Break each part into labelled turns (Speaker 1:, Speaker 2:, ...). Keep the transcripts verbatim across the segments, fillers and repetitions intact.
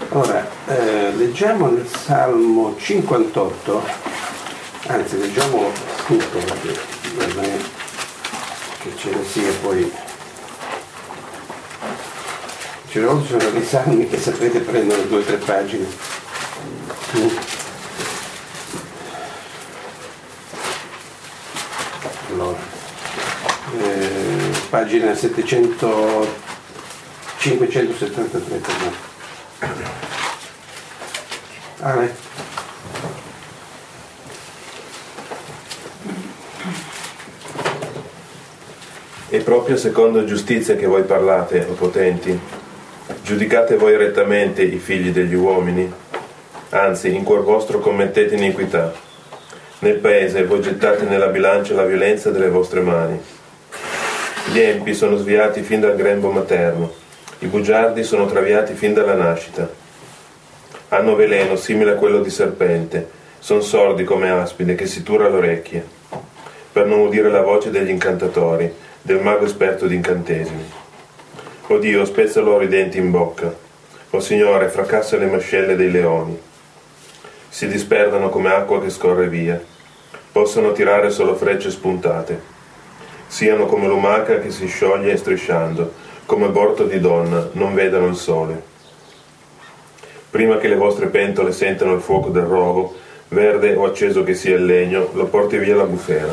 Speaker 1: Ora, eh, leggiamo nel Salmo cinquantotto, anzi leggiamolo tutto perché non è che ce ne sia poi. Certe volte sono dei salmi che sapete prendono due o tre pagine. Mm. Allora, eh, pagina settecento, cinquecentosettantatré. Ale.
Speaker 2: È proprio secondo giustizia che voi parlate, o potenti? Giudicate voi rettamente i figli degli uomini? Anzi, in cuor vostro commettete iniquità. Nel paese voi gettate nella bilancia la violenza delle vostre mani. Gli empi sono sviati fin dal grembo materno, i bugiardi sono traviati fin dalla nascita. Hanno veleno simile a quello di serpente, son sordi come aspide che si tura le orecchie, per non udire la voce degli incantatori, del mago esperto di incantesimi. O Dio, spezza loro i denti in bocca. O Signore, fracassa le mascelle dei leoni. Si disperdano come acqua che scorre via. Possono tirare solo frecce spuntate. Siano come lumaca che si scioglie strisciando, come aborto di donna, non vedano il sole. Prima che le vostre pentole sentano il fuoco del rovo, verde o acceso che sia il legno, lo porti via la bufera.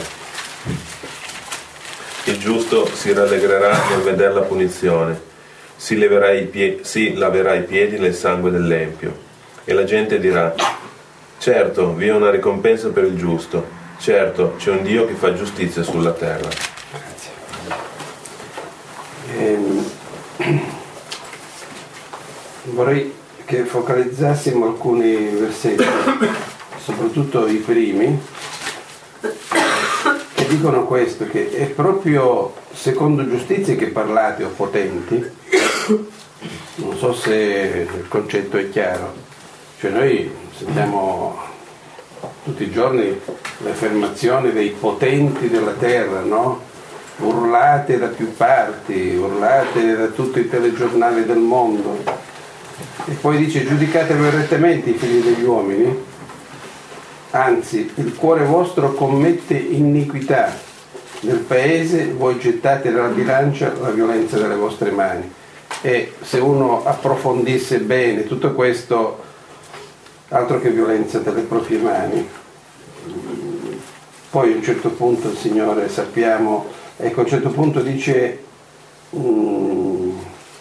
Speaker 2: Il giusto si rallegrerà nel veder la punizione, si, leverà i pie- si laverà i piedi nel sangue dell'empio, e la gente dirà: certo, vi è una ricompensa per il giusto, certo, c'è un Dio che fa giustizia sulla terra.
Speaker 1: Grazie. Ehm, vorrei che focalizzassimo alcuni versetti, soprattutto i primi, che dicono questo, che è proprio secondo giustizia che parlate, o potenti. Non so se il concetto è chiaro. Cioè noi sentiamo tutti i giorni le affermazioni dei potenti della terra, no? Urlate da più parti, urlate da tutti i telegiornali del mondo. E poi dice: giudicate rettamente i figli degli uomini, anzi il cuore vostro commette iniquità, nel paese voi gettate nella bilancia la violenza delle vostre mani. E se uno approfondisse bene tutto questo, altro che violenza delle proprie mani. Poi a un certo punto il Signore, sappiamo, ecco, a un certo punto dice um,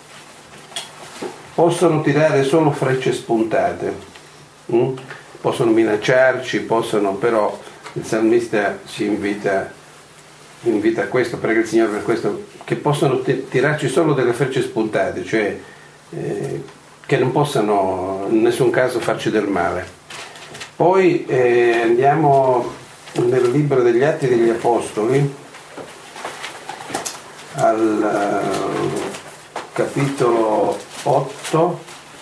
Speaker 1: possono tirare solo frecce spuntate, mm? possono minacciarci, possono, però il salmista ci invita, invita a questo, prega il Signore per questo, che possono t- tirarci solo delle frecce spuntate, cioè eh, che non possano in nessun caso farci del male. Poi eh, andiamo nel libro degli Atti degli Apostoli, al uh, capitolo otto,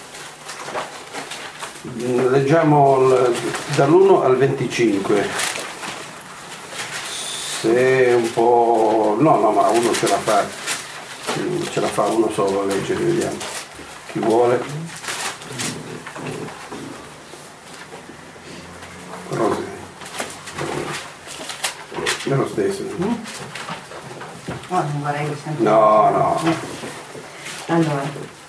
Speaker 1: leggiamo l- dall'uno al venticinque. Se un po'... no, no, ma uno ce la fa, ce la fa uno solo a leggere, vediamo. Chi vuole? Rosy. È lo stesso.
Speaker 3: No, non vorrei che sempre...
Speaker 1: No, no.
Speaker 3: Allora,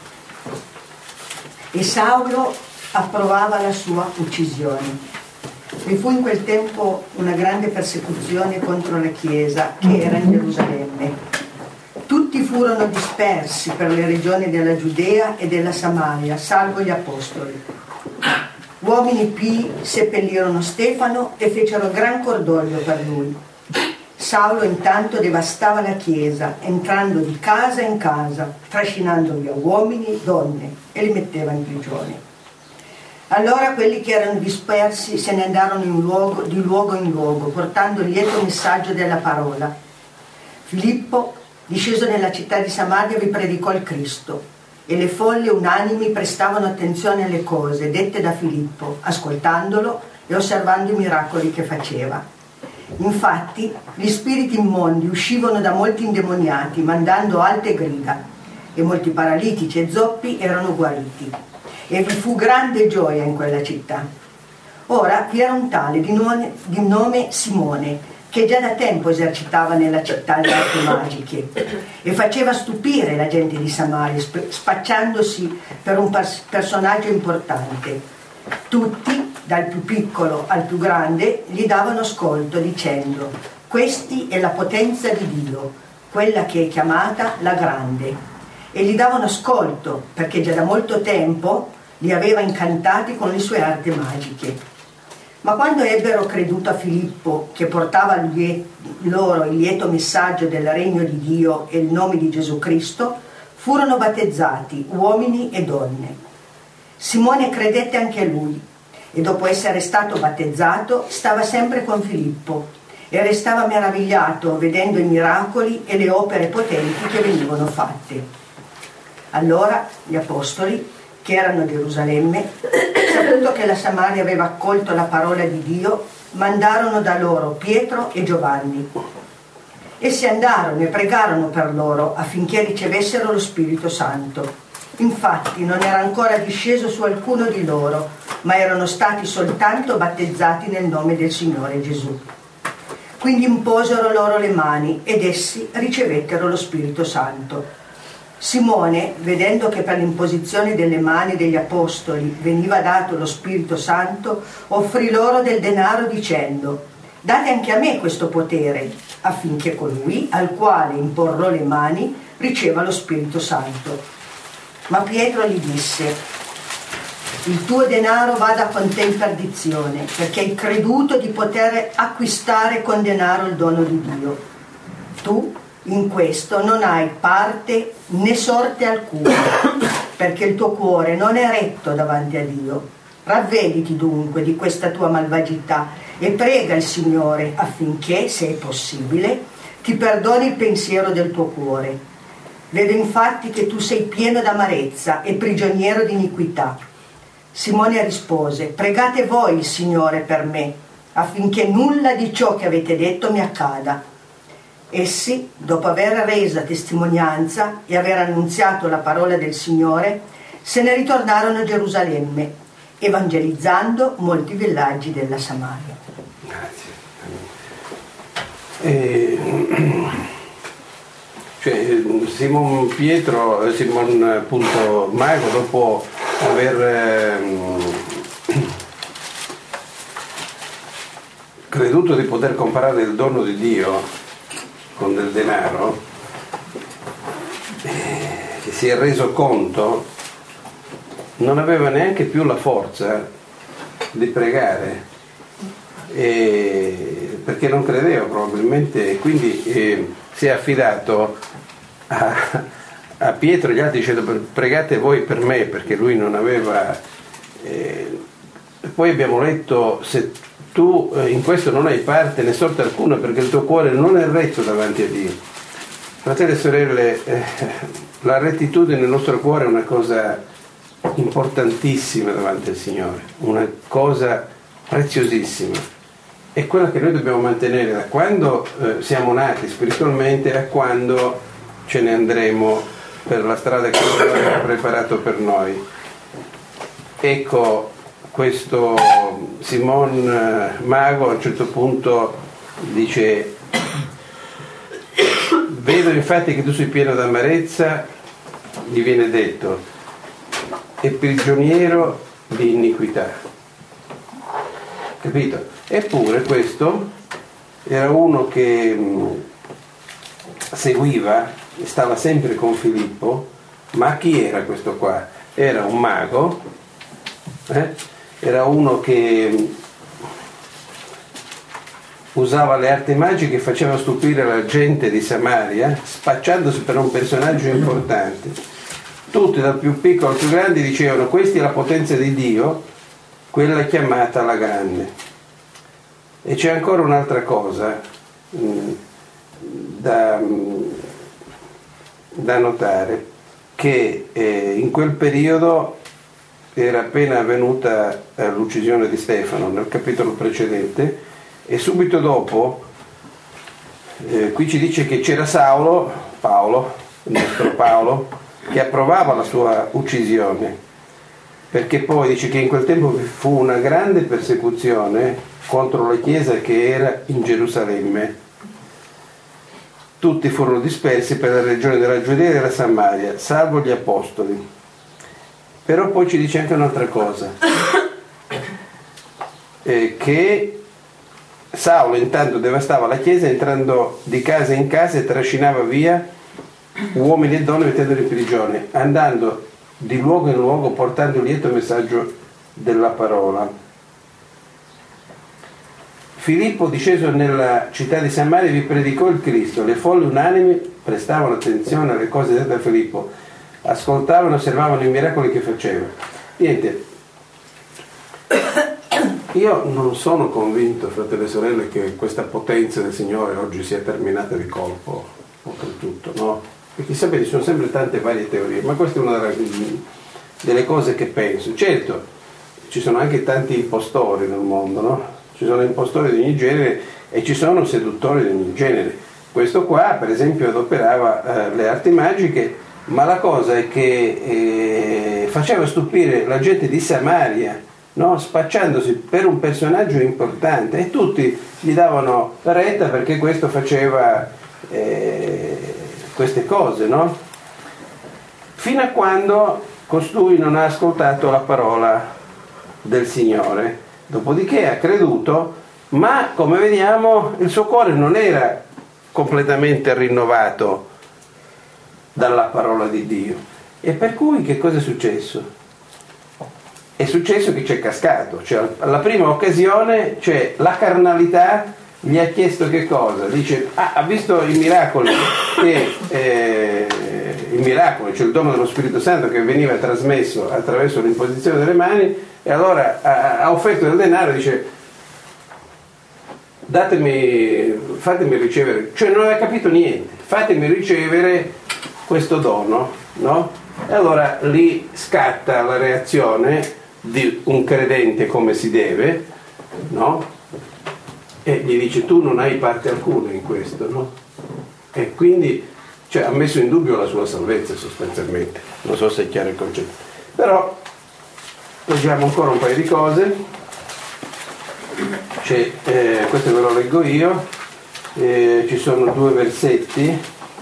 Speaker 3: e Saulo approvava la sua uccisione. Vi fu in quel tempo una grande persecuzione contro la Chiesa che era in Gerusalemme. Tutti furono dispersi per le regioni della Giudea e della Samaria, salvo gli apostoli. Uomini pii seppellirono Stefano e fecero gran cordoglio per lui. Saulo intanto devastava la Chiesa, entrando di casa in casa, trascinando via uomini, donne, e li metteva in prigione. Allora quelli che erano dispersi se ne andarono in luogo, di luogo in luogo, portando il lieto messaggio della parola. Filippo, disceso nella città di Samaria, vi predicò il Cristo, e le folle unanimi prestavano attenzione alle cose dette da Filippo, ascoltandolo e osservando i miracoli che faceva. Infatti gli spiriti immondi uscivano da molti indemoniati, mandando alte grida, e molti paralitici e zoppi erano guariti. e vi fu grande gioia in quella città. Ora vi era un tale di nome, di nome Simone, che già da tempo esercitava nella città le arti magiche e faceva stupire la gente di Samaria, spacciandosi per un personaggio importante. Tutti, dal più piccolo al più grande, gli davano ascolto dicendo: questi è la potenza di Dio, quella che è chiamata la Grande. E gli davano ascolto perché già da molto tempo li aveva incantati con le sue arti magiche. Ma quando ebbero creduto a Filippo, che portava loro il lieto messaggio del regno di Dio e il nome di Gesù Cristo, furono battezzati uomini e donne. Simone credette anche lui e dopo essere stato battezzato stava sempre con Filippo e restava meravigliato vedendo i miracoli e le opere potenti che venivano fatte. Allora gli apostoli, che erano a Gerusalemme, saputo che la Samaria aveva accolto la parola di Dio, mandarono da loro Pietro e Giovanni. Essi andarono e pregarono per loro affinché ricevessero lo Spirito Santo. Infatti non era ancora disceso su alcuno di loro, ma erano stati soltanto battezzati nel nome del Signore Gesù. Quindi imposero loro le mani ed essi ricevettero lo Spirito Santo. Simone, vedendo che per l'imposizione delle mani degli apostoli veniva dato lo Spirito Santo, offrì loro del denaro dicendo: date anche a me questo potere, affinché colui al quale imporrò le mani riceva lo Spirito Santo. Ma Pietro gli disse: il tuo denaro vada con te in perdizione, perché hai creduto di poter acquistare con denaro il dono di Dio. Tu in questo non hai parte né sorte alcuna, perché il tuo cuore non è retto davanti a Dio. Ravvediti dunque di questa tua malvagità e prega il Signore affinché, se è possibile, ti perdoni il pensiero del tuo cuore. Vedo infatti che tu sei pieno d'amarezza e prigioniero di iniquità. Simone rispose: pregate voi il Signore per me, affinché nulla di ciò che avete detto mi accada. Essi, dopo aver resa testimonianza e aver annunziato la parola del Signore, se ne ritornarono a Gerusalemme, evangelizzando molti villaggi della Samaria.
Speaker 1: Grazie. E, cioè, Simon Pietro, Simon appunto Mago, dopo aver eh, creduto di poter comparare il dono di Dio con del denaro, eh, si è reso conto, non aveva neanche più la forza di pregare, eh, perché non credeva probabilmente, e quindi eh, si è affidato a, a Pietro e gli altri dicendo: pregate voi per me, perché lui non aveva. Eh, poi abbiamo letto: se tu in questo non hai parte né sorte alcuna, perché il tuo cuore non è retto davanti a Dio. Fratelli e sorelle, eh, la rettitudine nel nostro cuore è una cosa importantissima davanti al Signore, una cosa preziosissima, è quella che noi dobbiamo mantenere da quando eh, siamo nati spiritualmente a quando ce ne andremo per la strada che il Signore ha preparato per noi. Ecco, questo Simon Mago a un certo punto dice: vedo infatti che tu sei pieno d'amarezza, gli viene detto, e prigioniero di iniquità. Capito? Eppure questo era uno che mh, seguiva, stava sempre con Filippo. Ma chi era questo qua? Era un mago, eh? Era uno che usava le arti magiche e faceva stupire la gente di Samaria, spacciandosi per un personaggio importante. Tutti, dal più piccolo al più grande, dicevano: questa è la potenza di Dio, quella chiamata la Grande. E c'è ancora un'altra cosa mh, da, mh, da notare, che eh, in quel periodo era appena avvenuta eh, l'uccisione di Stefano nel capitolo precedente, e subito dopo eh, qui ci dice che c'era Saulo, Paolo, il nostro Paolo, che approvava la sua uccisione. perché poi dice che in quel tempo vi fu una grande persecuzione contro la chiesa che era in Gerusalemme. Tutti furono dispersi per la regione della Giudea e della Samaria, salvo gli apostoli. Però poi ci dice anche un'altra cosa, eh, che Saulo intanto devastava la chiesa entrando di casa in casa e trascinava via uomini e donne mettendoli in prigione, andando di luogo in luogo portando il lieto messaggio della parola. Filippo, disceso nella città di Samaria, vi predicò il Cristo. Le folle unanimi prestavano attenzione alle cose dette da Filippo, ascoltavano e osservavano i miracoli che faceva. Niente, io non sono convinto, fratelli e sorelle, che questa potenza del Signore oggi sia terminata di colpo, oltretutto, no? Perché sapete, ci sono sempre tante varie teorie, ma questa è una delle, delle cose che penso. Certo, ci sono anche tanti impostori nel mondo, no? Ci sono impostori di ogni genere e ci sono seduttori di ogni genere. Questo qua, per esempio, adoperava eh, le arti magiche, ma la cosa è che eh, faceva stupire la gente di Samaria, no? Spacciandosi per un personaggio importante, e tutti gli davano retta perché questo faceva eh, queste cose, no? Fino a quando costui non ha ascoltato la parola del Signore. Dopodiché ha creduto, ma come vediamo il suo cuore non era completamente rinnovato dalla parola di Dio. E per cui che cosa è successo? È successo che c'è cascato, cioè alla prima occasione, cioè la carnalità gli ha chiesto che cosa? Dice, ah, ha visto i miracoli, che, eh, i miracoli, cioè il dono dello Spirito Santo che veniva trasmesso attraverso l'imposizione delle mani, e allora ha, ha offerto del denaro e dice, datemi, fatemi ricevere, cioè non aveva capito niente, fatemi ricevere questo dono, no? E allora lì scatta la reazione di un credente come si deve, no? E gli dice, tu non hai parte alcuna in questo, no? E quindi, cioè, ha messo in dubbio la sua salvezza sostanzialmente. Non so se è chiaro il concetto, però leggiamo ancora un paio di cose. C'è, eh, questo ve lo leggo io, eh, ci sono due versetti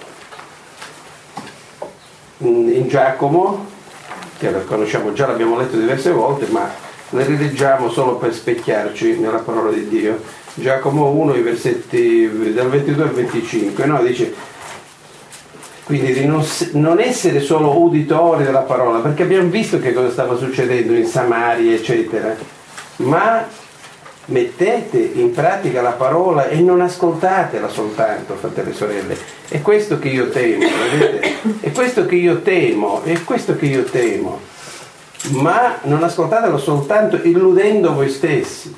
Speaker 1: in, in Giacomo, che la conosciamo già, l'abbiamo letto diverse volte, ma le rileggiamo solo per specchiarci nella parola di Dio. Giacomo uno, i versetti dal ventidue al venticinque, no? Dice quindi di non, non essere solo uditori della parola, perché abbiamo visto che cosa stava succedendo in Samaria eccetera, ma mettete in pratica la parola e non ascoltatela soltanto, fratelli e sorelle. È questo che io temo, vedete? È questo che io temo, è questo che io temo. Ma non ascoltatelo soltanto illudendo voi stessi.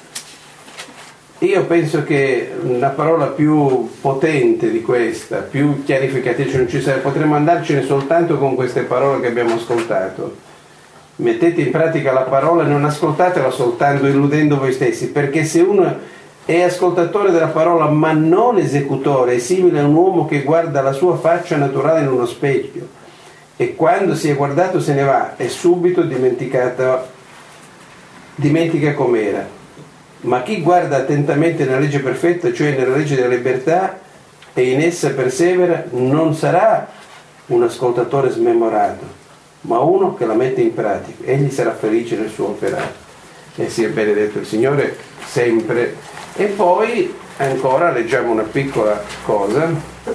Speaker 1: Io penso che una parola più potente di questa, più chiarificativa, cioè non ci sarà, potremmo andarcene soltanto con queste parole che abbiamo ascoltato. Mettete in pratica la parola e non ascoltatela soltanto illudendo voi stessi, perché se uno è ascoltatore della parola ma non esecutore, è simile a un uomo che guarda la sua faccia naturale in uno specchio e quando si è guardato se ne va e subito dimenticato, dimentica com'era. Ma chi guarda attentamente nella legge perfetta, cioè nella legge della libertà, e in essa persevera, non sarà un ascoltatore smemorato, ma uno che la mette in pratica. Egli sarà felice nel suo operato. E sia benedetto il Signore sempre. E poi ancora leggiamo una piccola cosa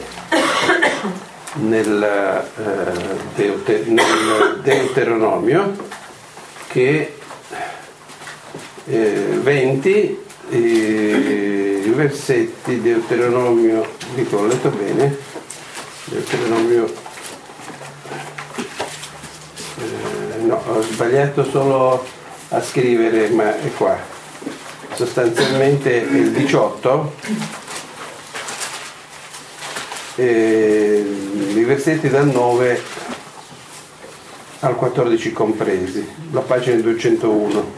Speaker 1: nel, eh, Deute, nel Deuteronomio, che Eh, venti eh, i versetti Deuteronomio, dico, ho letto bene, Deuteronomio eh, no, ho sbagliato solo a scrivere, ma è qua, sostanzialmente il diciotto, eh, i versetti dal nove al quattordici compresi, la pagina duecentouno.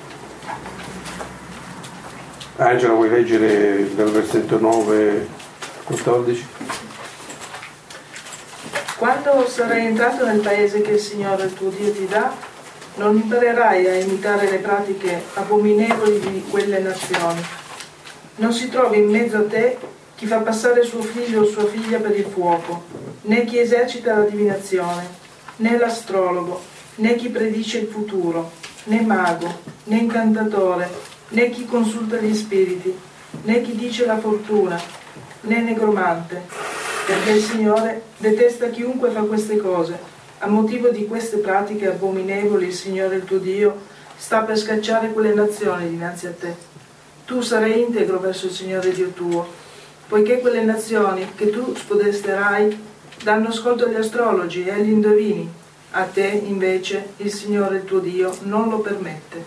Speaker 1: Angela, vuoi leggere dal versetto nove quattordici?
Speaker 4: Quando sarai entrato nel paese che il Signore tuo Dio ti dà non imparerai a imitare le pratiche abominevoli di quelle nazioni. Non si trova in mezzo a te chi fa passare suo figlio o sua figlia per il fuoco, né chi esercita la divinazione, né l'astrologo, né chi predice il futuro, né mago, né incantatore, né chi consulta gli spiriti, né chi dice la fortuna, né negromante, perché il Signore detesta chiunque fa queste cose. A motivo di queste pratiche abominevoli il Signore il tuo Dio sta per scacciare quelle nazioni dinanzi a te. Tu sarai integro verso il Signore Dio tuo, poiché quelle nazioni che tu spodesterai danno ascolto agli astrologi e agli indovini. A te invece il Signore il tuo Dio non lo permette.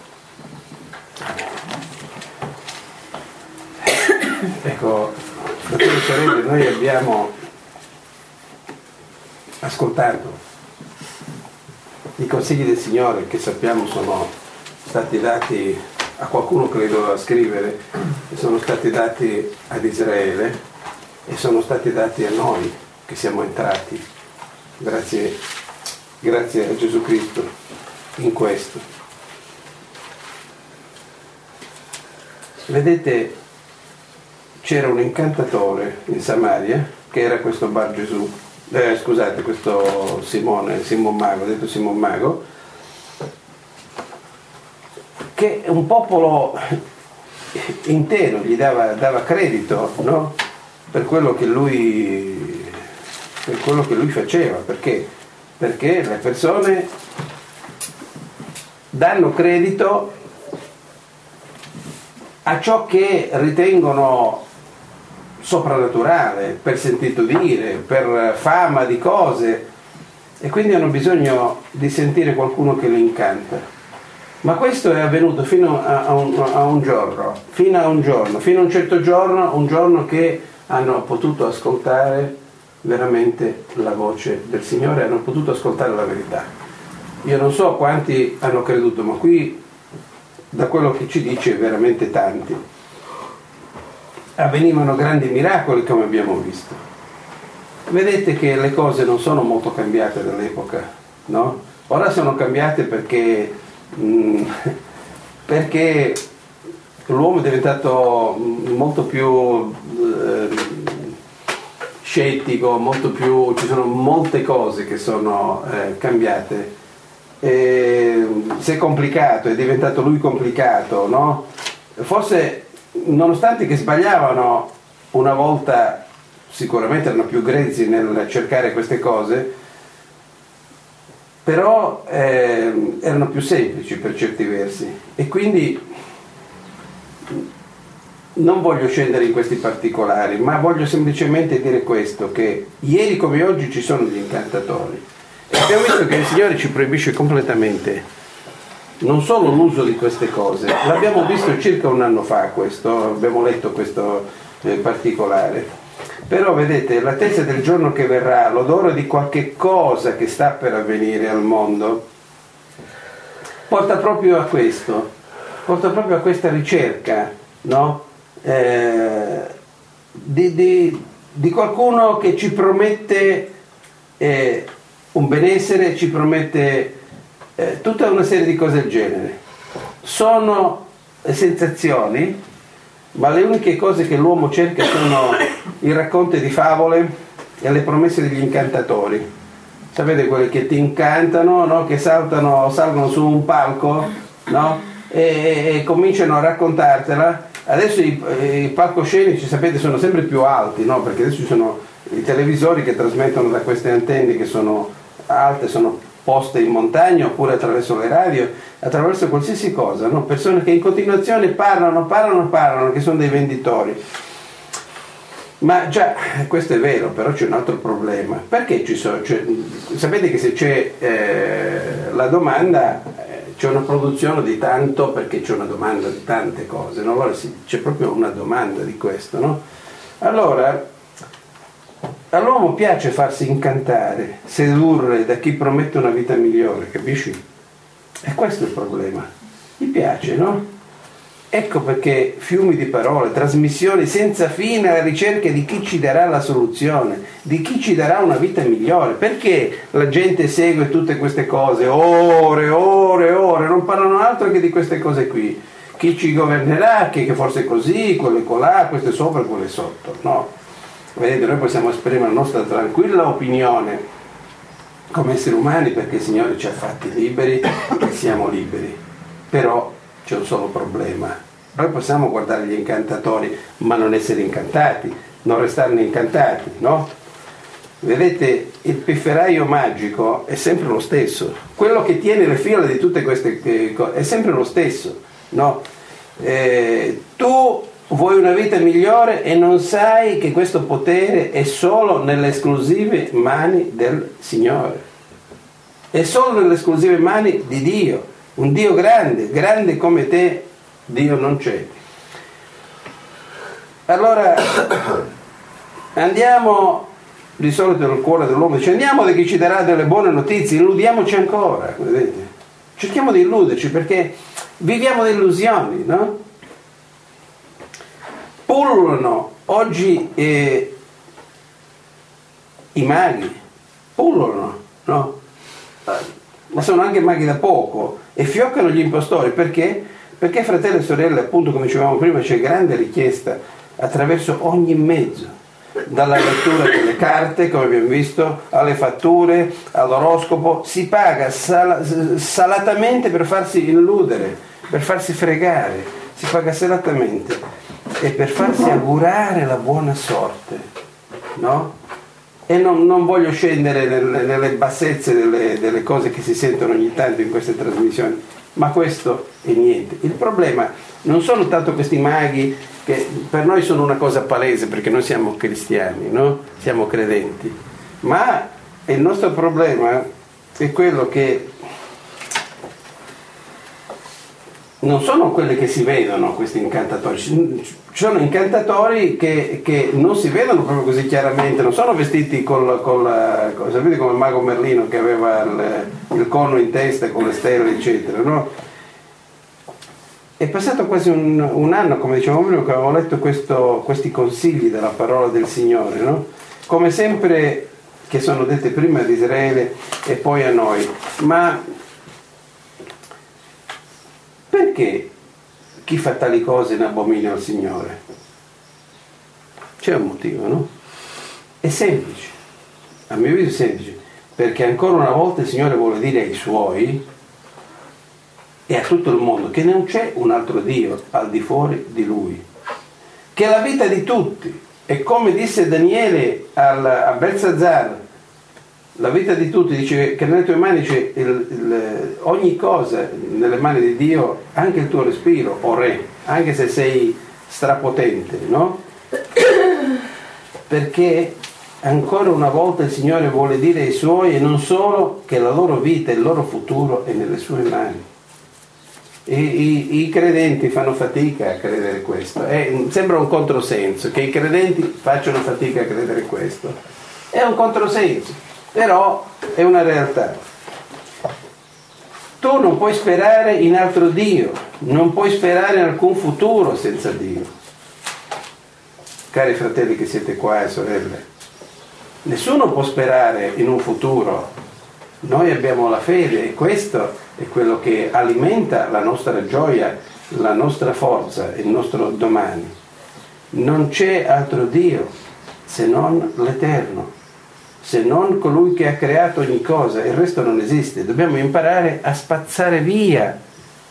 Speaker 1: Ecco, fratelli e sorelle, noi abbiamo ascoltato i consigli del Signore, che sappiamo sono stati dati a qualcuno che li doveva scrivere, sono stati dati ad Israele e sono stati dati a noi che siamo entrati grazie, grazie a Gesù Cristo in questo. Vedete, c'era un incantatore in Samaria che era questo Bar Gesù. Eh, scusate, questo Simone, Simon Mago, detto Simon Mago, che un popolo intero gli dava, dava credito, no? per, quello che lui, per quello che lui faceva. Perché? Perché le persone danno credito a ciò che ritengono soprannaturale, per sentito dire, per fama di cose, e quindi hanno bisogno di sentire qualcuno che li incanta. Ma questo è avvenuto fino a, a, un, a un giorno, fino a un giorno, fino a un certo giorno, un giorno che hanno potuto ascoltare veramente la voce del Signore, hanno potuto ascoltare la verità. Io non so quanti hanno creduto, ma qui, da quello che ci dice, veramente tanti. Avvenivano grandi miracoli, come abbiamo visto. Vedete che le cose non sono molto cambiate dall'epoca, no? Ora sono cambiate perché, mh, perché l'uomo è diventato molto più eh, scettico, molto più, ci sono molte cose che sono eh, cambiate. E, si è complicato, è diventato lui complicato, no? Forse, nonostante che sbagliavano una volta, sicuramente erano più grezzi nel cercare queste cose, però eh, erano più semplici per certi versi. E quindi non voglio scendere in questi particolari, ma voglio semplicemente dire questo, che ieri come oggi ci sono gli incantatori. E abbiamo visto che il Signore ci proibisce completamente non solo l'uso di queste cose, l'abbiamo visto circa un anno fa questo, abbiamo letto questo eh, particolare, però vedete, l'attesa del giorno che verrà, l'odore di qualche cosa che sta per avvenire al mondo, porta proprio a questo, porta proprio a questa ricerca, no? Eh, di, di, di qualcuno che ci promette eh, un benessere, ci promette Eh, tutta una serie di cose del genere. Sono sensazioni, ma le uniche cose che l'uomo cerca sono i racconti di favole e le promesse degli incantatori. Sapete, quelli che ti incantano, no? Che saltano, salgono su un palco, no? e, e, e cominciano a raccontartela. Adesso i, i palcoscenici, sapete, sono sempre più alti, no? Perché adesso ci sono i televisori che trasmettono da queste antenne che sono alte, sono poste in montagna, oppure attraverso le radio, attraverso qualsiasi cosa, no? Persone che in continuazione parlano, parlano, parlano, che sono dei venditori. Ma già, questo è vero, però c'è un altro problema. Perché ci sono? Cioè, sapete che se c'è eh, la domanda, eh, c'è una produzione di tanto, perché c'è una domanda di tante cose, no? Allora sì, c'è proprio una domanda di questo, no? Allora, all'uomo piace farsi incantare, sedurre da chi promette una vita migliore, capisci? E questo è il problema. Gli piace, no? Ecco perché fiumi di parole, trasmissioni senza fine alla ricerca di chi ci darà la soluzione, di chi ci darà una vita migliore. Perché la gente segue tutte queste cose, ore, ore, ore, non parlano altro che di queste cose qui. Chi ci governerà, che, che forse è così, quelle colà, queste sopra, quelle sotto. No. Vedete, noi possiamo esprimere la nostra tranquilla opinione come esseri umani perché il Signore ci ha fatti liberi e siamo liberi. Però c'è un solo problema: noi possiamo guardare gli incantatori ma non essere incantati, non restarne incantati, no? Vedete, il pifferaio magico è sempre lo stesso, quello che tiene le fila di tutte queste cose è sempre lo stesso, no? Eh, tu vuoi una vita migliore e non sai che questo potere è solo nelle esclusive mani del Signore, è solo nelle esclusive mani di Dio. Un Dio grande, grande come te, Dio non c'è. Allora, andiamo, di solito nel cuore dell'uomo dice, andiamo da chi ci darà delle buone notizie, illudiamoci ancora, vedete? Cerchiamo di illuderci perché viviamo di illusioni, no? Pullulano oggi eh, i maghi, pullulano, no? Ma sono anche maghi da poco e fioccano gli impostori. Perché? Perché, fratelli e sorelle, appunto come dicevamo prima, c'è grande richiesta attraverso ogni mezzo, dalla lettura delle carte, come abbiamo visto, alle fatture, all'oroscopo. Si paga sal- salatamente per farsi illudere, per farsi fregare, si paga salatamente e per farsi augurare la buona sorte, no? E non, non voglio scendere nelle, nelle bassezze delle, delle cose che si sentono ogni tanto in queste trasmissioni, ma questo è niente. Il problema non sono tanto questi maghi, che per noi sono una cosa palese perché noi siamo cristiani, no? Siamo credenti, ma il nostro problema è quello che non sono quelli che si vedono, questi incantatori. Ci sono incantatori che, che non si vedono proprio così chiaramente, non sono vestiti col, col, col, sapete, come il mago Merlino che aveva il, il corno in testa con le stelle eccetera, no? È passato quasi un, un anno, come dicevamo prima, che avevo letto questo, questi consigli della parola del Signore, no? Come sempre che sono dette prima ad Israele e poi a noi. Ma perché chi fa tali cose in abominio al Signore? C'è un motivo, no? È semplice, a mio avviso è semplice, perché ancora una volta il Signore vuole dire ai Suoi e a tutto il mondo che non c'è un altro Dio al di fuori di Lui, che la vita di tutti, e come disse Daniele al, a Belsazzar, la vita di tutti, dice che nelle tue mani c'è il, il, ogni cosa nelle mani di Dio, anche il tuo respiro, o re, anche se sei strapotente, no? Perché ancora una volta il Signore vuole dire ai Suoi, e non solo, che la loro vita e il loro futuro è nelle Sue mani. I, i, i credenti fanno fatica a credere questo. È, sembra un controsenso, che i credenti facciano fatica a credere questo. È un controsenso. Però è una realtà. Tu non puoi sperare in altro Dio, non puoi sperare in alcun futuro senza Dio. Cari fratelli che siete qua e sorelle, nessuno può sperare in un futuro. Noi abbiamo la fede e questo è quello che alimenta la nostra gioia, la nostra forza, il nostro domani. Non c'è altro Dio se non l'Eterno, se non colui che ha creato ogni cosa, il resto non esiste. Dobbiamo imparare a spazzare via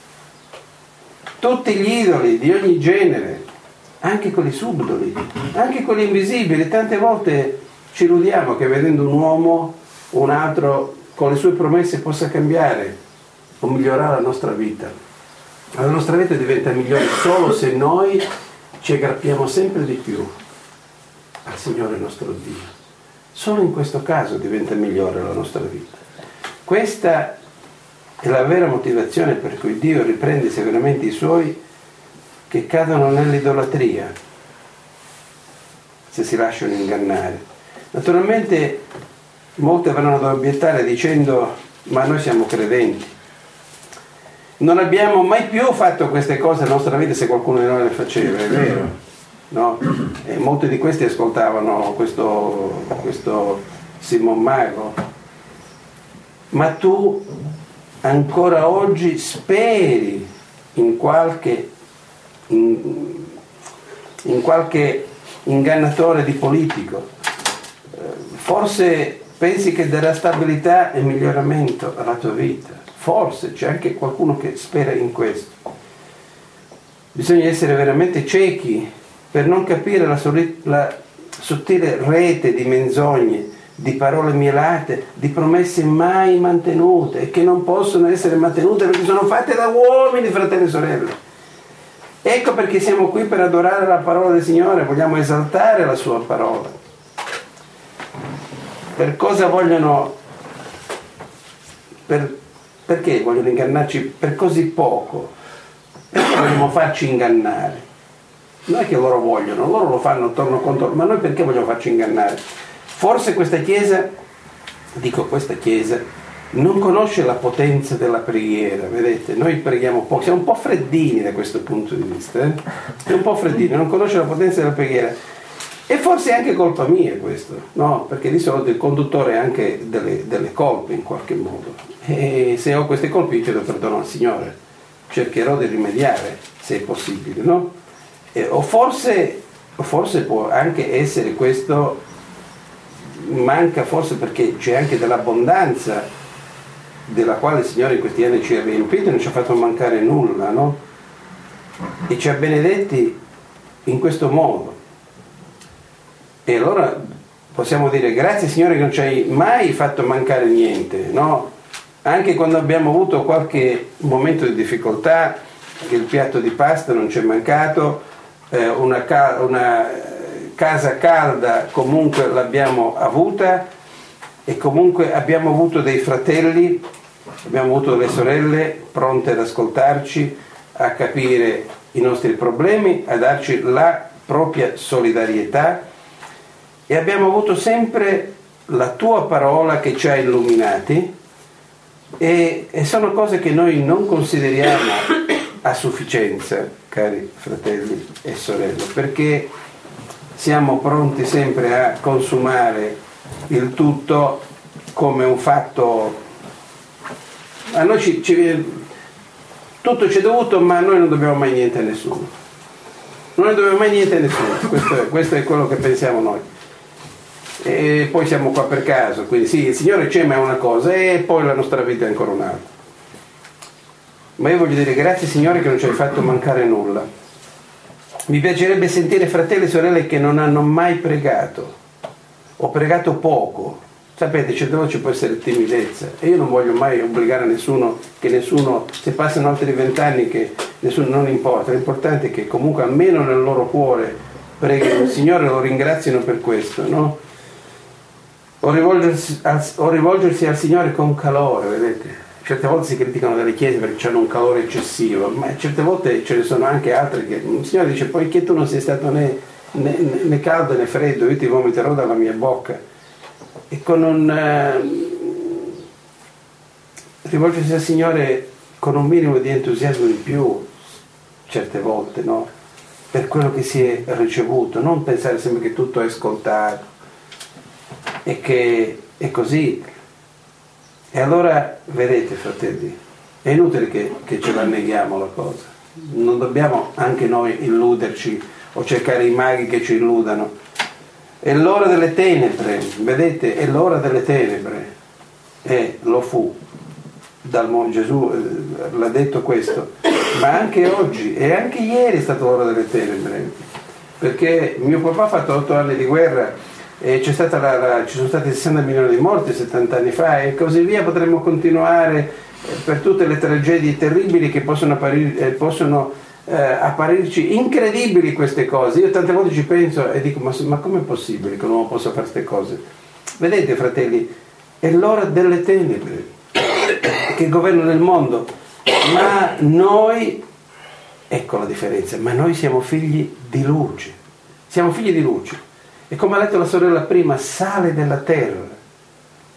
Speaker 1: tutti gli idoli di ogni genere, anche quelli subdoli, anche quelli invisibili. Tante volte ci illudiamo che vedendo un uomo, un altro, con le sue promesse possa cambiare o migliorare la nostra vita. La nostra vita diventa migliore solo se noi ci aggrappiamo sempre di più al Signore nostro Dio. Solo in questo caso diventa migliore la nostra vita. Questa è la vera motivazione per cui Dio riprende severamente i Suoi che cadono nell'idolatria, se si lasciano ingannare. Naturalmente molti avranno da obiettare dicendo: ma noi siamo credenti. Non abbiamo mai più fatto queste cose nella nostra vita se qualcuno di noi le faceva, è vero, no? E molti di questi ascoltavano questo, questo Simon Mago. Ma tu ancora oggi speri in qualche, in, in qualche ingannatore di politico, forse pensi che darà stabilità e miglioramento alla tua vita. Forse c'è anche qualcuno che spera in questo. Bisogna essere veramente ciechi per non capire la, soli- la sottile rete di menzogne, di parole mielate, di promesse mai mantenute e che non possono essere mantenute perché sono fatte da uomini, fratelli e sorelle. Ecco perché siamo qui per adorare la parola del Signore, vogliamo esaltare la sua parola. Per cosa vogliono, per, perché vogliono ingannarci per così poco? Perché vogliamo farci ingannare? Non è che loro vogliono, loro lo fanno torno contro, ma noi perché vogliamo farci ingannare? Forse questa Chiesa, dico questa Chiesa, non conosce la potenza della preghiera, vedete? Noi preghiamo poco, siamo un po' freddini da questo punto di vista, eh? Siamo un po' freddini, non conosce la potenza della preghiera. E forse è anche colpa mia questo, no? Perché di solito il conduttore ha anche delle, delle colpe in qualche modo. E se ho queste colpe io chiedo perdono al Signore, cercherò di rimediare se è possibile, no? E, o, forse, o forse può anche essere questo, manca forse perché c'è anche dell'abbondanza della quale il Signore in questi anni ci ha riempito e non ci ha fatto mancare nulla, no? E ci ha benedetti in questo modo. E allora possiamo dire grazie Signore che non ci hai mai fatto mancare niente, no? Anche quando abbiamo avuto qualche momento di difficoltà, che il piatto di pasta non ci è mancato, eh, una, ca- una casa calda comunque l'abbiamo avuta e comunque abbiamo avuto dei fratelli, abbiamo avuto delle sorelle pronte ad ascoltarci, a capire i nostri problemi, a darci la propria solidarietà. E abbiamo avuto sempre la tua parola che ci ha illuminati e, e sono cose che noi non consideriamo a sufficienza, cari fratelli e sorelle, perché siamo pronti sempre a consumare il tutto come un fatto. A noi ci, ci, tutto ci è dovuto, ma noi non dobbiamo mai niente a nessuno. Non ne dobbiamo mai niente a nessuno, questo è, questo è quello che pensiamo noi. E poi siamo qua per caso, quindi sì, il Signore c'è ma è una cosa e poi la nostra vita è ancora un'altra. Ma io voglio dire grazie Signore che non ci hai fatto mancare nulla. Mi piacerebbe sentire fratelli e sorelle che non hanno mai pregato o pregato poco. Sapete, certe volte ci può essere timidezza e io non voglio mai obbligare a nessuno, che nessuno, se passano altri vent'anni che nessuno, non importa, l'importante è che comunque almeno nel loro cuore preghino il Signore e lo ringraziano per questo, no? O rivolgersi, al, o rivolgersi al Signore con calore, vedete? Certe volte si criticano delle chiese perché hanno un calore eccessivo, ma certe volte ce ne sono anche altre che il Signore dice poiché tu non sei stato né, né, né caldo né freddo, io ti vomiterò dalla mia bocca. E con un eh, rivolgersi al Signore con un minimo di entusiasmo in più, certe volte, no? Per quello che si è ricevuto, non pensare sempre che tutto è scontato e che è così. E allora vedete fratelli, è inutile che, che ce la neghiamo la cosa, non dobbiamo anche noi illuderci o cercare i maghi che ci illudano. È l'ora delle tenebre, vedete, è l'ora delle tenebre e lo fu dal mondo. Gesù l'ha detto questo, ma anche oggi e anche ieri è stata l'ora delle tenebre, perché mio papà ha fatto otto anni di guerra e c'è stata la, la, ci sono stati sessanta milioni di morti settanta anni fa e così via. Potremmo continuare per tutte le tragedie terribili che possono, apparir, eh, possono eh, apparirci incredibili queste cose. Io tante volte ci penso e dico ma, ma com'è possibile che un uomo possa fare queste cose? Vedete fratelli, è l'ora delle tenebre che governano il mondo, ma noi, ecco la differenza, ma noi siamo figli di luce, siamo figli di luce. E come ha detto la sorella prima, sale della terra.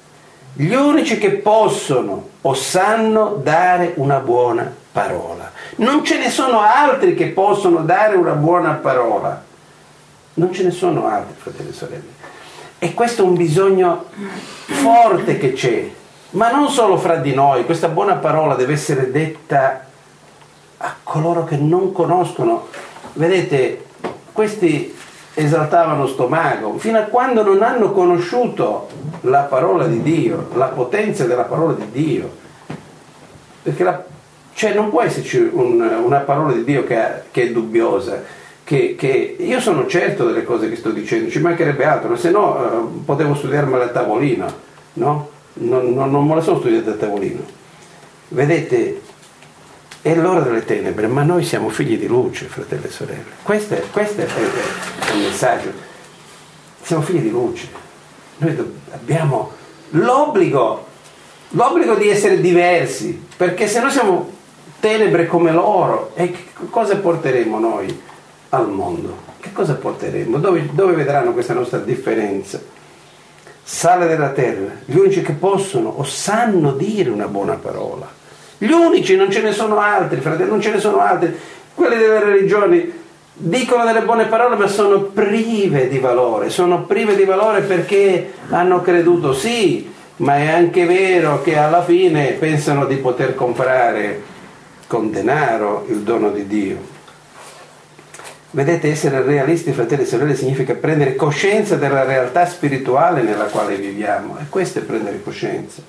Speaker 1: gli unici che possono o sanno dare una buona parola. Non ce ne sono altri che possono dare una buona parola. Non ce ne sono altri, fratelli e sorelle. E questo è un bisogno forte che c'è, ma non solo fra di noi. Questa buona parola deve essere detta a coloro che non conoscono. Vedete, questi esaltavano sto mago fino a quando non hanno conosciuto la parola di Dio, la potenza della parola di Dio. Perché la, cioè non può esserci un, una parola di Dio che, che è dubbiosa. Che, che io sono certo delle cose che sto dicendo, ci mancherebbe altro, se no eh, potevo studiarmela a tavolino, no? Non, non, non me la sono studiata a tavolino. Vedete, è l'ora delle tenebre, ma noi siamo figli di luce, fratelli e sorelle. Questo è, questo è, è, è il messaggio. Siamo figli di luce. Noi abbiamo l'obbligo, l'obbligo di essere diversi, perché se noi siamo tenebre come loro, e che cosa porteremo noi al mondo? Che cosa porteremo? Dove, dove vedranno questa nostra differenza? Sale della terra, gli unici che possono o sanno dire una buona parola. Gli unici, non ce ne sono altri, fratelli, non ce ne sono altri. Quelli delle religioni dicono delle buone parole, ma sono prive di valore. Sono prive di valore perché hanno creduto, sì, ma è anche vero che alla fine pensano di poter comprare con denaro il dono di Dio. Vedete, essere realisti, fratelli e sorelle, significa prendere coscienza della realtà spirituale nella quale viviamo, e questo è prendere coscienza.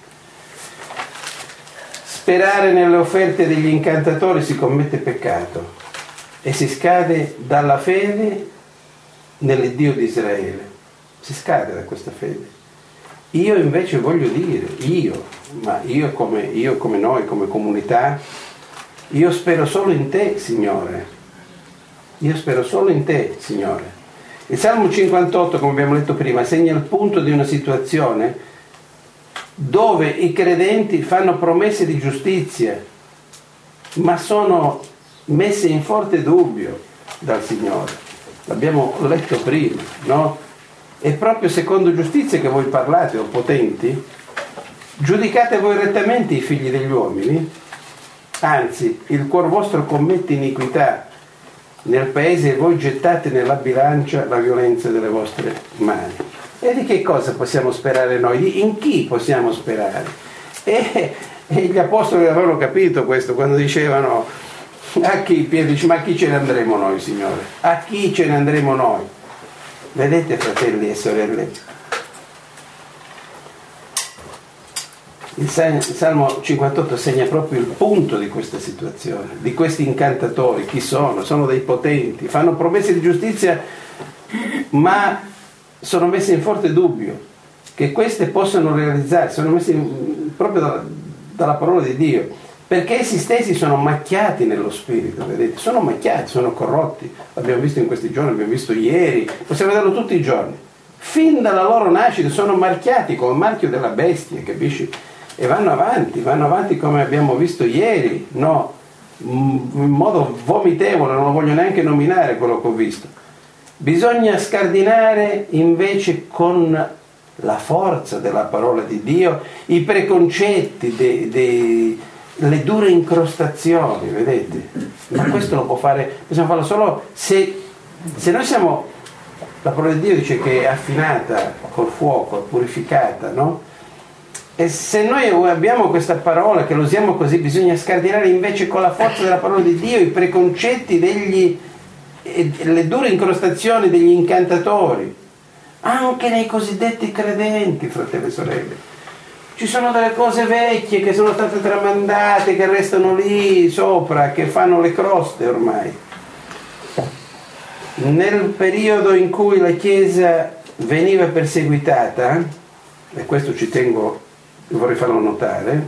Speaker 1: Sperare nelle offerte degli incantatori si commette peccato e si scade dalla fede nell'Iddio di Israele, si scade da questa fede. Io invece voglio dire, io, ma io come, io come noi, come comunità, io spero solo in te, Signore. Io spero solo in te, Signore. Il Salmo cinquantotto, come abbiamo letto prima, segna il punto di una situazione dove i credenti fanno promesse di giustizia, ma sono messe in forte dubbio dal Signore. L'abbiamo letto prima, no? È proprio secondo giustizia che voi parlate, o potenti? Giudicate voi rettamente i figli degli uomini? Anzi, il cuor vostro commette iniquità nel paese, e voi gettate nella bilancia la violenza delle vostre mani. E di che cosa possiamo sperare noi? In chi possiamo sperare? E, e gli apostoli avevano capito questo quando dicevano: a chi? Pietro dice: ma a chi ce ne andremo noi, Signore? A chi ce ne andremo noi? Vedete, fratelli e sorelle, il Salmo cinquantotto segna proprio il punto di questa situazione, di questi incantatori. Chi sono? Sono dei potenti, fanno promesse di giustizia, ma sono messe in forte dubbio che queste possano realizzarsi, sono messe in, proprio dalla, dalla parola di Dio, perché essi stessi sono macchiati nello spirito, vedete? Sono macchiati, sono corrotti. L'abbiamo visto in questi giorni, l'abbiamo visto ieri, possiamo vederlo tutti i giorni. Fin dalla loro nascita sono marchiati come il marchio della bestia, capisci? E vanno avanti, vanno avanti come abbiamo visto ieri, no? In modo vomitevole, non lo voglio neanche nominare quello che ho visto. Bisogna scardinare invece con la forza della parola di Dio i preconcetti, de, de, le dure incrostazioni, vedete? Ma questo lo può fare, possiamo farlo solo se, se noi siamo, la parola di Dio dice che è affinata col fuoco, è purificata, no? E se noi abbiamo questa parola, che lo usiamo così, bisogna scardinare invece con la forza della parola di Dio i preconcetti degli, le dure incrostazioni degli incantatori, anche nei cosiddetti credenti, fratelli e sorelle. Ci sono delle cose vecchie che sono state tramandate, che restano lì sopra, che fanno le croste ormai. Nel periodo in cui la Chiesa veniva perseguitata, e questo ci tengo, vorrei farlo notare,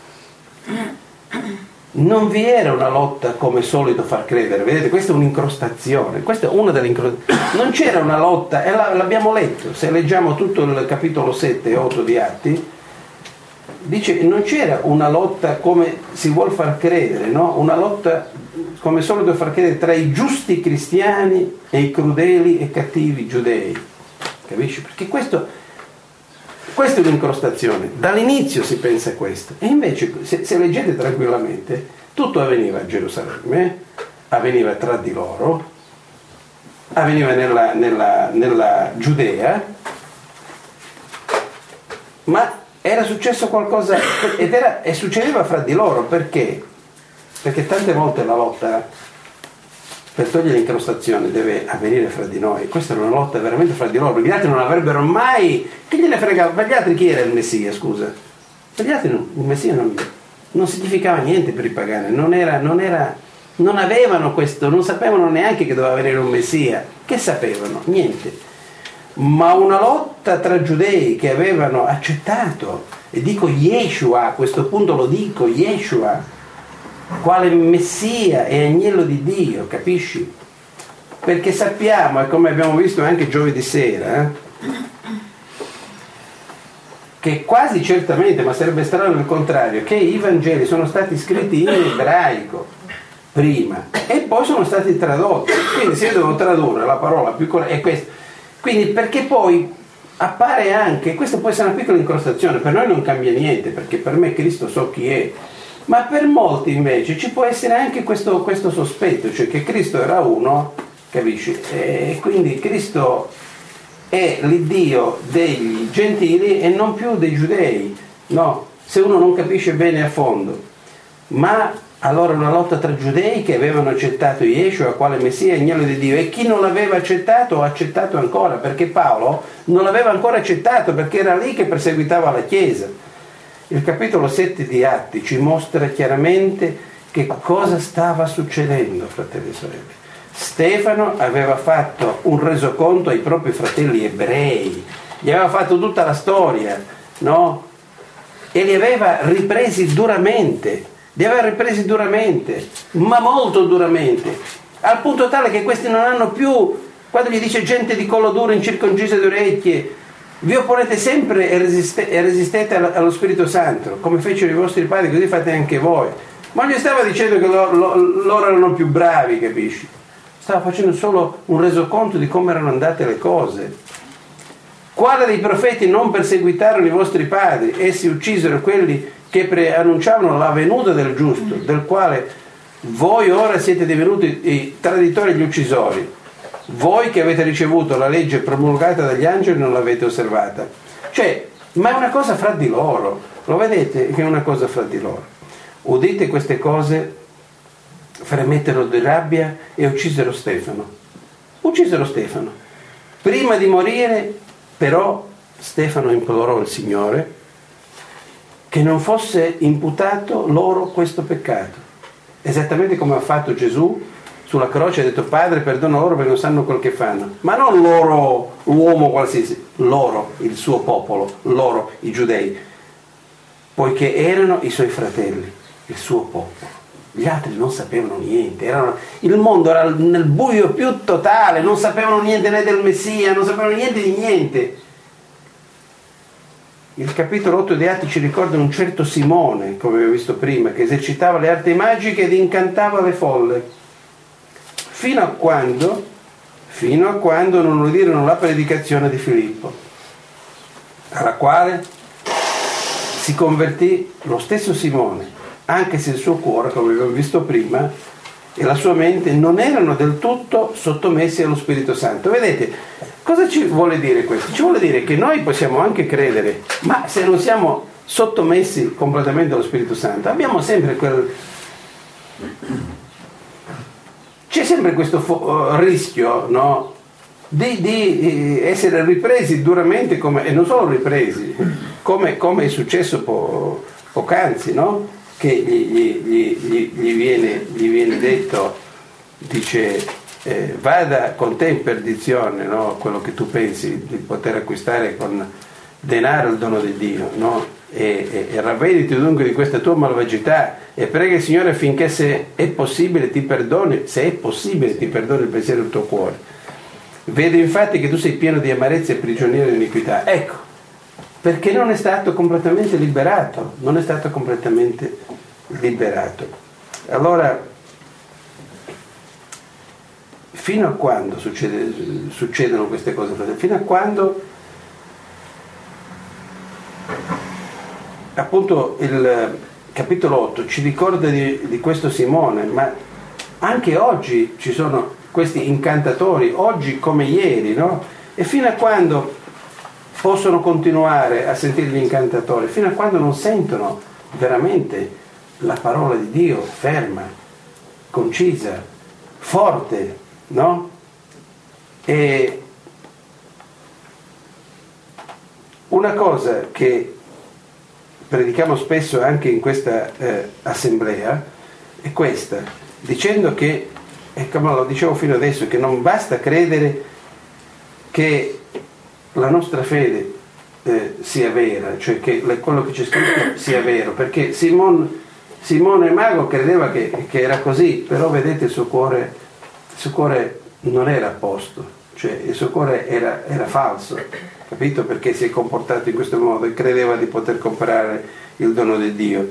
Speaker 1: non vi era una lotta come solito far credere, vedete, questa è un'incrostazione, questa è una delle incrostazioni, non c'era una lotta, e l'abbiamo letto, se leggiamo tutto il capitolo sette e otto di Atti, dice non c'era una lotta come si vuol far credere, no? Una lotta come solito far credere tra i giusti cristiani e i crudeli e cattivi giudei, capisci? Perché questo Questa è un'incrostazione, dall'inizio si pensa a questo, e invece se, se leggete tranquillamente, tutto avveniva a Gerusalemme, avveniva tra di loro, avveniva nella, nella, nella Giudea, ma era successo qualcosa, ed era, e succedeva fra di loro, perché? Perché tante volte la lotta per togliere l'incrostazione deve avvenire fra di noi. Questa è una lotta veramente fra di loro, perché gli altri non avrebbero mai, che gliene fregava, per gli altri chi era il Messia, scusa? Per gli altri no, il Messia non, non significava niente per i pagani, non era, non era, non avevano questo, non sapevano neanche che doveva venire un Messia. Che sapevano? Niente. Ma una lotta tra giudei che avevano accettato, e dico Yeshua, a questo punto lo dico, Yeshua, quale Messia e agnello di Dio, capisci? Perché sappiamo, e come abbiamo visto anche giovedì sera, eh, che quasi certamente, ma sarebbe strano il contrario, che i Vangeli sono stati scritti in ebraico prima e poi sono stati tradotti, quindi se io devo tradurre la parola più corretta è questa, quindi perché poi appare anche, questa può essere una piccola incrostazione, per noi non cambia niente, perché per me Cristo so chi è, ma per molti invece ci può essere anche questo, questo sospetto, cioè che Cristo era uno, capisci? E quindi Cristo è l'Iddio dei gentili e non più dei giudei, no? Se uno non capisce bene a fondo. Ma allora una lotta tra giudei che avevano accettato Yeshua quale Messia e agnello di Dio, e chi non l'aveva accettato ha accettato ancora, perché Paolo non l'aveva ancora accettato, perché era lì che perseguitava la Chiesa. Il capitolo sette di Atti ci mostra chiaramente che cosa stava succedendo, fratelli e sorelle. Stefano aveva fatto un resoconto ai propri fratelli ebrei, gli aveva fatto tutta la storia, no? E li aveva ripresi duramente, li aveva ripresi duramente, ma molto duramente, al punto tale che questi non hanno più, quando gli dice gente di collo duro, incirconcisa di orecchie, vi opponete sempre e, resiste, e resistete allo Spirito Santo, come fecero i vostri padri, così fate anche voi. Ma gli stava dicendo che loro, loro erano più bravi, capisci? Stava facendo solo un resoconto di come erano andate le cose. Quale dei profeti non perseguitarono i vostri padri? Essi uccisero quelli che preannunciavano la venuta del giusto, del quale voi ora siete divenuti i traditori e gli uccisori. Voi che avete ricevuto la legge promulgata dagli angeli non l'avete osservata. Cioè, ma è una cosa fra di loro, lo vedete che è una cosa fra di loro. Udite queste cose, fremettero di rabbia e uccisero Stefano. Uccisero Stefano. Prima di morire, però, Stefano implorò il Signore che non fosse imputato loro questo peccato. Esattamente come ha fatto Gesù sulla croce, ha detto: Padre, perdona loro perché non sanno quel che fanno. Ma non loro, l'uomo qualsiasi, loro, il suo popolo, loro, i giudei, poiché erano i suoi fratelli, il suo popolo. Gli altri non sapevano niente, erano, il mondo era nel buio più totale, non sapevano niente né del Messia, non sapevano niente di niente. Il capitolo otto di Atti ci ricorda un certo Simone, come abbiamo visto prima, che esercitava le arti magiche ed incantava le folle. Fino a quando, fino a quando non udirono la predicazione di Filippo, alla quale si convertì lo stesso Simone, anche se il suo cuore, come abbiamo visto prima, e la sua mente non erano del tutto sottomessi allo Spirito Santo. Vedete, cosa ci vuole dire questo? Ci vuole dire che noi possiamo anche credere, ma se non siamo sottomessi completamente allo Spirito Santo, abbiamo sempre quel... c'è sempre questo fo- rischio, no? Di, di essere ripresi duramente, come, e non solo ripresi, come, come è successo po- poc'anzi, no? Che gli, gli, gli, gli, viene, gli viene detto, dice, eh, vada con te in perdizione, no? Quello che tu pensi di poter acquistare con denaro il dono di Dio, no? E, e, e ravvediti dunque di questa tua malvagità e prega il Signore affinché, se è possibile, ti perdoni, se è possibile ti perdoni il pensiero del tuo cuore. Vedo infatti che tu sei pieno di amarezza e prigioniero di iniquità. Ecco, perché non è stato completamente liberato, non è stato completamente liberato. Allora, fino a quando succede, succedono queste cose? Fino a quando appunto il capitolo otto ci ricorda di, di questo Simone, ma anche oggi ci sono questi incantatori, oggi come ieri, no? E fino a quando possono continuare a sentire gli incantatori? Fino a quando non sentono veramente la parola di Dio ferma, concisa, forte, no? E una cosa che predichiamo spesso anche in questa eh, assemblea è questa, dicendo che, e come lo dicevo fino adesso, che non basta credere che la nostra fede eh, sia vera, cioè che quello che c'è scritto sia vero, perché Simone, Simone Mago credeva che, che era così, però vedete il suo cuore, il suo cuore non era a posto, cioè il suo cuore era, era falso, capito? Perché si è comportato in questo modo e credeva di poter comprare il dono di Dio.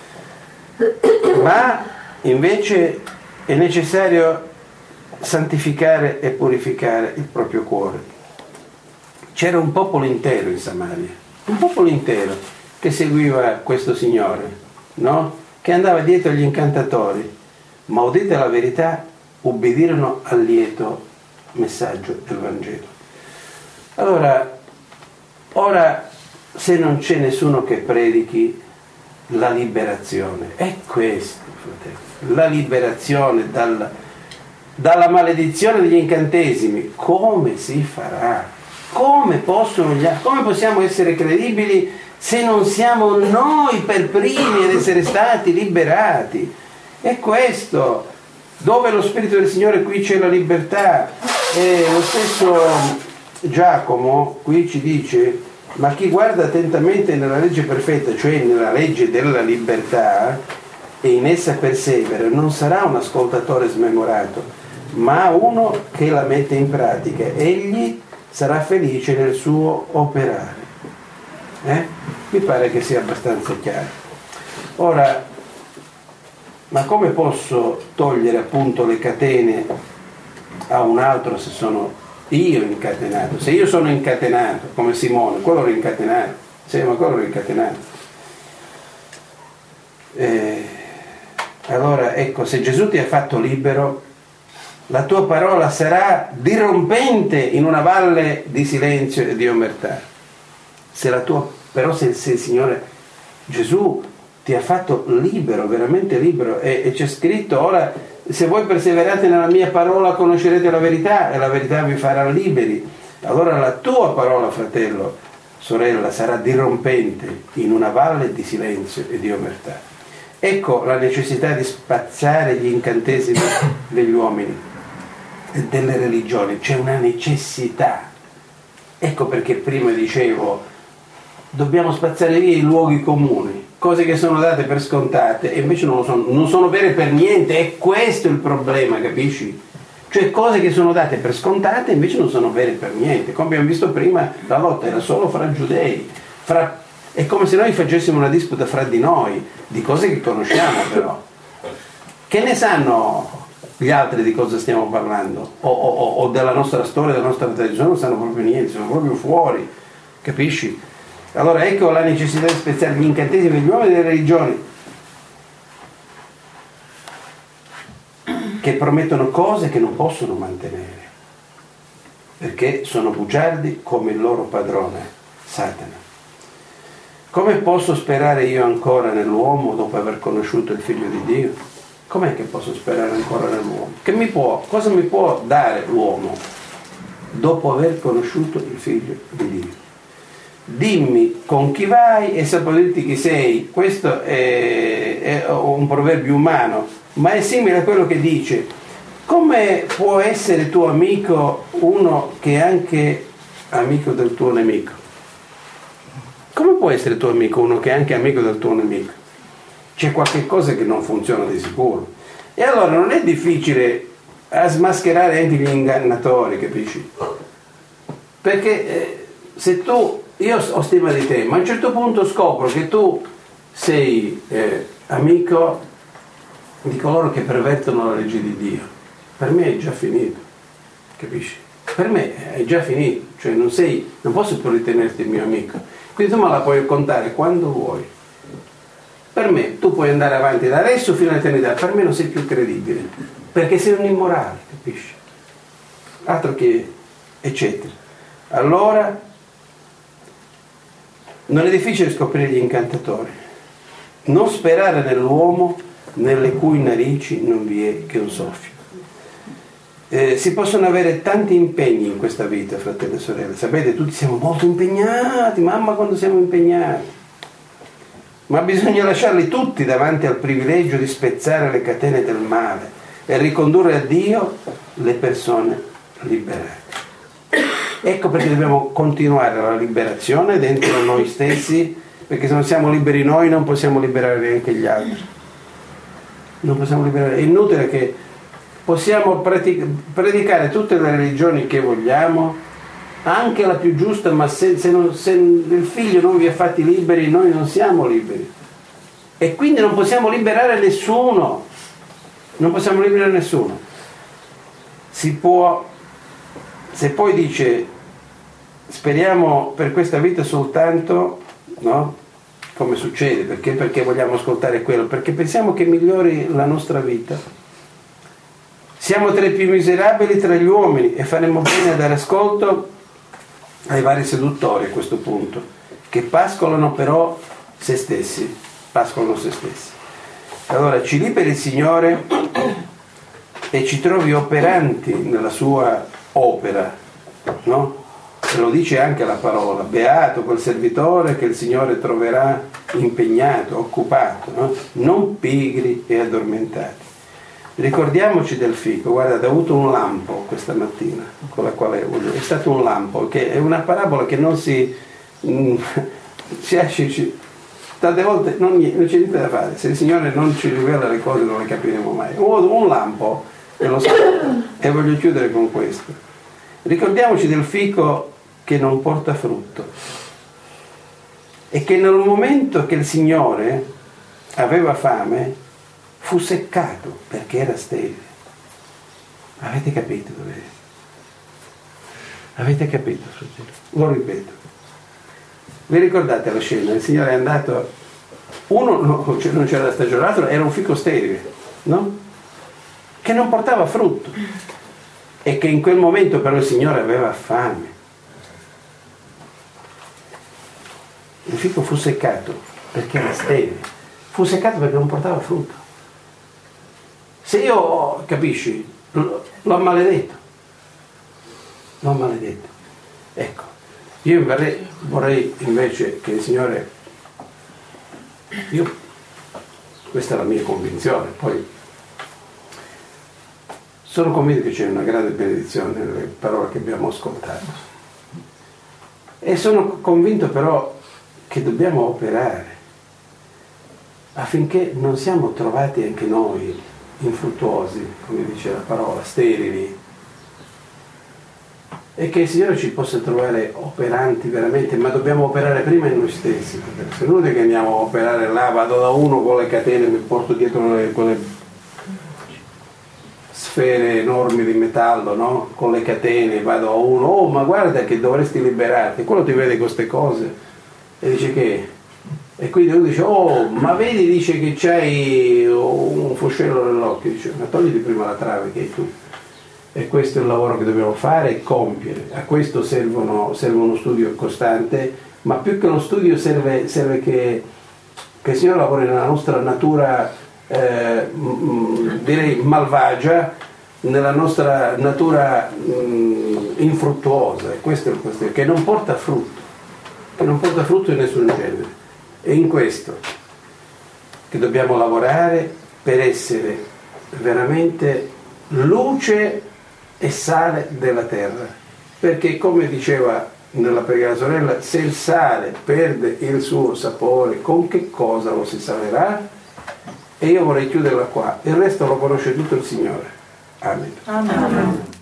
Speaker 1: Ma invece è necessario santificare e purificare il proprio cuore. C'era un popolo intero in Samaria, un popolo intero che seguiva questo Signore, no? Che andava dietro agli incantatori, ma udite la verità, ubbidirono al lieto messaggio del Vangelo. Allora, ora se non c'è nessuno che predichi la liberazione, è questo, fratello, la liberazione dal, dalla maledizione degli incantesimi, come si farà? Come possono gli, come possiamo essere credibili se non siamo noi per primi ad essere stati liberati? È questo, dove lo Spirito del Signore qui c'è la libertà. E lo stesso Giacomo qui ci dice: ma chi guarda attentamente nella legge perfetta, cioè nella legge della libertà, e in essa persevera, non sarà un ascoltatore smemorato, ma uno che la mette in pratica. Egli sarà felice nel suo operare. Eh? Mi pare che sia abbastanza chiaro. Ora, ma come posso togliere appunto le catene a un altro se sono io incatenato? Se io sono incatenato come Simone, quello era incatenato, sì, ma quello era incatenato. Eh, allora ecco, se Gesù ti ha fatto libero, la tua parola sarà dirompente in una valle di silenzio e di omertà. Se la tua, però se, se il Signore Gesù ti ha fatto libero, veramente libero, e, e c'è scritto: ora se voi perseverate nella mia parola conoscerete la verità e la verità vi farà liberi. Allora la tua parola, fratello, sorella, sarà dirompente in una valle di silenzio e di omertà. Ecco la necessità di spazzare gli incantesimi degli uomini e delle religioni. C'è una necessità. Ecco perché prima dicevo: dobbiamo spazzare via i luoghi comuni, cose che sono date per scontate e invece non lo sono, non sono vere per niente. E questo è il problema, capisci? Cioè cose che sono date per scontate e invece non sono vere per niente. Come abbiamo visto prima, la lotta era solo fra giudei, fra... è come se noi facessimo una disputa fra di noi di cose che conosciamo, però che ne sanno gli altri di cosa stiamo parlando, o, o, o della nostra storia, della nostra tradizione? Non sanno proprio niente, sono proprio fuori, capisci? Allora ecco la necessità di spezzare gli incantesimi degli uomini e delle religioni che promettono cose che non possono mantenere, perché sono bugiardi come il loro padrone, Satana. Come posso sperare io ancora nell'uomo dopo aver conosciuto il Figlio di Dio? Com'è che posso sperare ancora nell'uomo? Che mi può, cosa mi può dare l'uomo dopo aver conosciuto il Figlio di Dio? Dimmi con chi vai e saprò dirti chi sei. Questo è, è un proverbio umano, ma è simile a quello che dice: come può essere tuo amico uno che è anche amico del tuo nemico? Come può essere tuo amico uno che è anche amico del tuo nemico? C'è qualche cosa che non funziona di sicuro. E allora non è difficile a smascherare anche gli ingannatori, capisci? Perché eh, se tu, io ho stima di te, ma a un certo punto scopro che tu sei eh, amico di coloro che pervertono la legge di Dio, per me è già finito, capisci? Per me è già finito, cioè non sei, non posso più ritenerti mio amico. Quindi tu me la puoi contare quando vuoi. Per me tu puoi andare avanti da adesso fino all'eternità, per me non sei più credibile, perché sei un immorale, capisci? Altro che eccetera. Allora non è difficile scoprire gli incantatori. Non sperare nell'uomo nelle cui narici non vi è che un soffio. Eh, si possono avere tanti impegni in questa vita, fratelli e sorelle. Sapete, tutti siamo molto impegnati, mamma quando siamo impegnati. Ma bisogna lasciarli tutti davanti al privilegio di spezzare le catene del male e ricondurre a Dio le persone liberate. Ecco perché dobbiamo continuare la liberazione dentro noi stessi, perché se non siamo liberi noi non possiamo liberare neanche gli altri. Non possiamo liberare. È inutile che possiamo predicare tutte le religioni che vogliamo, anche la più giusta, ma se, se, non, se il figlio non vi ha fatti liberi, noi non siamo liberi. E quindi non possiamo liberare nessuno. Non possiamo liberare nessuno. Si può, se poi dice, speriamo per questa vita soltanto, no? Come succede? Perché? Perché vogliamo ascoltare quello? Perché pensiamo che migliori la nostra vita. Siamo tra i più miserabili tra gli uomini e faremo bene a dare ascolto ai vari seduttori a questo punto, che pascolano però se stessi, pascolano se stessi. Allora ci liberi il Signore e ci trovi operanti nella sua opera, no? E lo dice anche la parola, beato quel servitore che il Signore troverà impegnato, occupato, no? Non pigri e addormentati. Ricordiamoci del fico. Guardate, ho avuto un lampo questa mattina con la quale è stato un lampo, che è una parabola che non si mh, si, si tante volte non, non c'è niente da fare, se il Signore non ci rivela le cose non le capiremo mai. Ho avuto un lampo e lo so, e voglio chiudere con questo. Ricordiamoci del fico che non porta frutto e che nel momento che il Signore aveva fame fu seccato perché era sterile. Avete capito? Avete capito, fratello? Lo ripeto. Vi ricordate la scena? Il Signore è andato, uno no, non c'era la stagione, l'altro era un fico sterile, no? Che non portava frutto. E che in quel momento però il Signore aveva fame. Il fico fu seccato perché era sterile. Fu seccato perché non portava frutto. Se io, capisci, l'ho maledetto, l'ho maledetto. Ecco, io vorrei, vorrei invece che il Signore, io, questa è la mia convinzione, poi sono convinto che c'è una grande benedizione nelle parole che abbiamo ascoltato. E sono convinto però che dobbiamo operare affinché non siamo trovati anche noi infruttuosi, come dice la parola, sterili, e che il Signore ci possa trovare operanti veramente, ma dobbiamo operare prima in noi stessi. Se non è che andiamo a operare là, vado da uno con le catene, mi porto dietro le, quelle sfere enormi di metallo, no? Con le catene, vado a uno, oh ma guarda che dovresti liberarti, quello ti vede queste cose e dice che, e quindi uno dice, oh ma vedi, dice che c'hai un fuscello nell'occhio, dice ma togliti prima la trave che hai tu. E questo è il lavoro che dobbiamo fare e compiere. A questo servono, serve uno studio costante, ma più che uno studio serve, serve che, che il Signore lavori nella nostra natura, eh, mh, direi malvagia, nella nostra natura mh, infruttuosa. E questo è il questo, che non porta frutto, che non porta frutto in nessun genere. È in questo che dobbiamo lavorare per essere veramente luce e sale della terra, perché come diceva nella preghiera della sorella, se il sale perde il suo sapore, con che cosa lo si salerà? E io vorrei chiuderla qua, il resto lo conosce tutto il Signore. Amen.
Speaker 4: Amen.